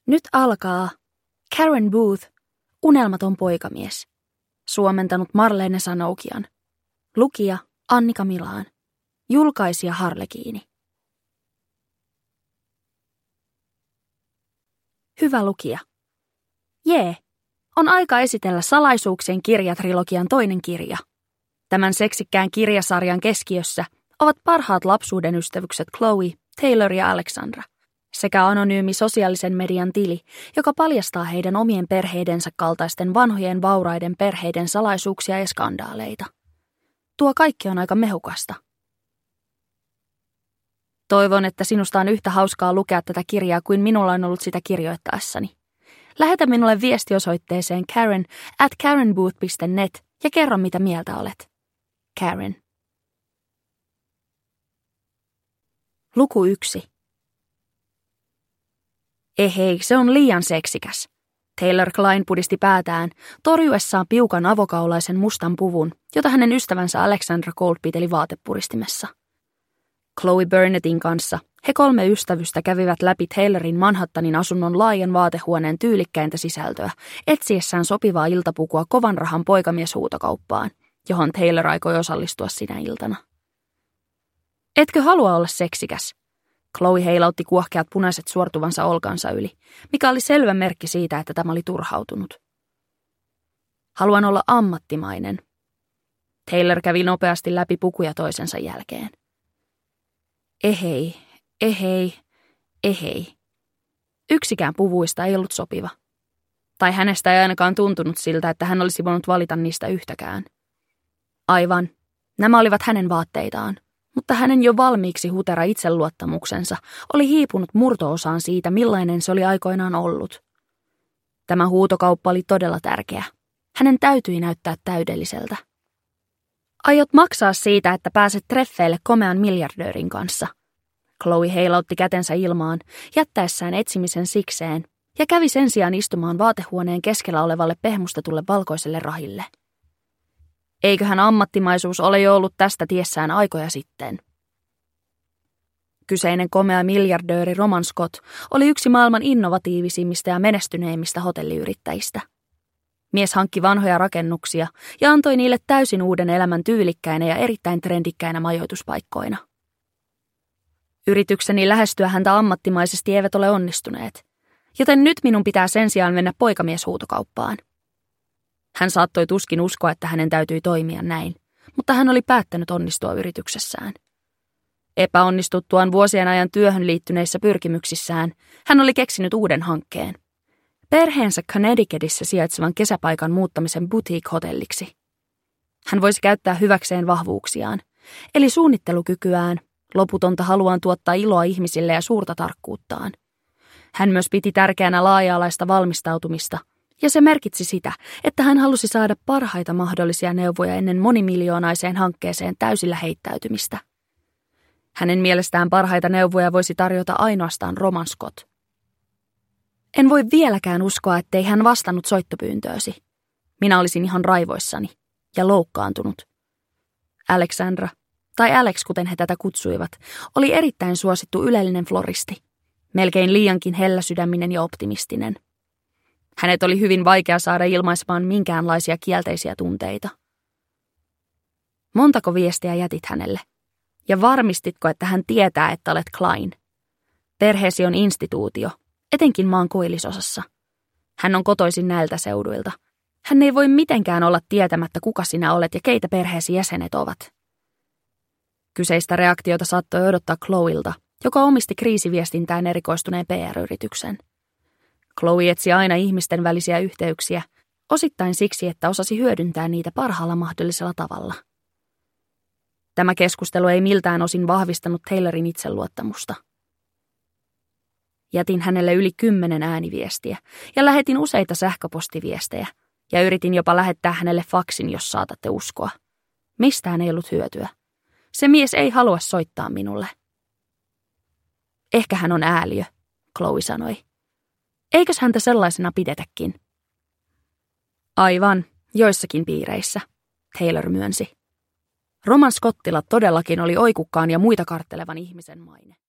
Nyt alkaa Karen Booth, unelmaton poikamies. Suomentanut Marlene Sanoukian. Lukija Annika Milaan. Julkaisija Harlekiini. Hyvä lukija. Jee, on aika esitellä Salaisuuksien kirjatrilogian toinen kirja. Tämän seksikkään kirjasarjan keskiössä ovat parhaat lapsuuden ystävykset Chloe, Taylor ja Alexandra, sekä anonyymi sosiaalisen median tili, joka paljastaa heidän omien perheidensä kaltaisten vanhojen vauraiden perheiden salaisuuksia ja skandaaleita. Tuo kaikki on aika mehukasta. Toivon, että sinusta on yhtä hauskaa lukea tätä kirjaa kuin minulla on ollut sitä kirjoittaessani. Lähetä minulle viestiosoitteeseen karen@karenbooth.net ja kerro, mitä mieltä olet. Karen. Luku 1. Ehei, se on liian seksikäs. Taylor Klein pudisti päätään, torjuessaan piukan avokaulaisen mustan puvun, jota hänen ystävänsä Alexandra Colt piteli vaatepuristimessa. Chloe Burnettin kanssa he 3 ystävystä kävivät läpi Taylorin Manhattanin asunnon laajan vaatehuoneen tyylikkäintä sisältöä, etsiessään sopivaa iltapukua kovan rahan poikamieshuutokauppaan, johon Taylor aikoi osallistua sinä iltana. Etkö halua olla seksikäs? Chloe heilautti kuohkeat punaiset suortuvansa olkansa yli, mikä oli selvä merkki siitä, että tämä oli turhautunut. Haluan olla ammattimainen. Taylor kävi nopeasti läpi pukuja toisensa jälkeen. Ehei, ehei, ehei. Yksikään puvuista ei ollut sopiva. Tai hänestä ei ainakaan tuntunut siltä, että hän olisi voinut valita niistä yhtäkään. Aivan, nämä olivat hänen vaatteitaan, mutta hänen jo valmiiksi hutera itseluottamuksensa oli hiipunut murto-osaan siitä, millainen se oli aikoinaan ollut. Tämä huutokauppa oli todella tärkeä. Hänen täytyi näyttää täydelliseltä. Aiot maksaa siitä, että pääset treffeille komean miljardöörin kanssa. Chloe heilautti kätensä ilmaan, jättäessään etsimisen sikseen, ja kävi sen sijaan istumaan vaatehuoneen keskellä olevalle pehmustetulle valkoiselle rahille. Eiköhän ammattimaisuus ole jo ollut tästä tiessään aikoja sitten. Kyseinen komea miljardööri Roman Scott oli yksi maailman innovatiivisimmista ja menestyneimmistä hotelliyrittäjistä. Mies hankki vanhoja rakennuksia ja antoi niille täysin uuden elämän tyylikkäinä ja erittäin trendikkäinä majoituspaikkoina. Yritykseni lähestyä häntä ammattimaisesti eivät ole onnistuneet, joten nyt minun pitää sen sijaan mennä poikamieshuutokauppaan. Hän saattoi tuskin uskoa, että hänen täytyi toimia näin, mutta hän oli päättänyt onnistua yrityksessään. Epäonnistuttuaan vuosien ajan työhön liittyneissä pyrkimyksissään, hän oli keksinyt uuden hankkeen. Perheensä Connecticutissä sijaitsevan kesäpaikan muuttamisen boutique-hotelliksi. Hän voisi käyttää hyväkseen vahvuuksiaan, eli suunnittelukykyään, loputonta haluaan tuottaa iloa ihmisille ja suurta tarkkuuttaan. Hän myös piti tärkeänä laaja-alaista valmistautumista, ja se merkitsi sitä, että hän halusi saada parhaita mahdollisia neuvoja ennen monimiljoonaiseen hankkeeseen täysillä heittäytymistä. Hänen mielestään parhaita neuvoja voisi tarjota ainoastaan Roman Scott. En voi vieläkään uskoa, ettei hän vastannut soittopyyntöösi. Minä olisin ihan raivoissani ja loukkaantunut. Alexandra, tai Alex kuten he tätä kutsuivat, oli erittäin suosittu ylellinen floristi. Melkein liiankin helläsydäminen ja optimistinen. Hänet oli hyvin vaikea saada ilmaisemaan minkäänlaisia kielteisiä tunteita. Montako viestiä jätit hänelle? Ja varmistitko, että hän tietää, että olet Klein? Perheesi on instituutio, etenkin maan koillisosassa. Hän on kotoisin näiltä seuduilta. Hän ei voi mitenkään olla tietämättä, kuka sinä olet ja keitä perheesi jäsenet ovat. Kyseistä reaktiota saattoi odottaa Chloelta, joka omisti kriisiviestintään erikoistuneen PR-yrityksen. Chloe etsi aina ihmisten välisiä yhteyksiä, osittain siksi, että osasi hyödyntää niitä parhaalla mahdollisella tavalla. Tämä keskustelu ei miltään osin vahvistanut Taylorin itseluottamusta. Jätin hänelle yli 10 ääniviestiä ja lähetin useita sähköpostiviestejä ja yritin jopa lähettää hänelle faksin, jos saatatte uskoa. Mistään ei ollut hyötyä. Se mies ei halua soittaa minulle. Ehkä hän on ääliö, Chloe sanoi. Eikös häntä sellaisena pidetäkin? Aivan, joissakin piireissä, Taylor myönsi. Roman Scottilla todellakin oli oikukkaan ja muita karttelevan ihmisen maine.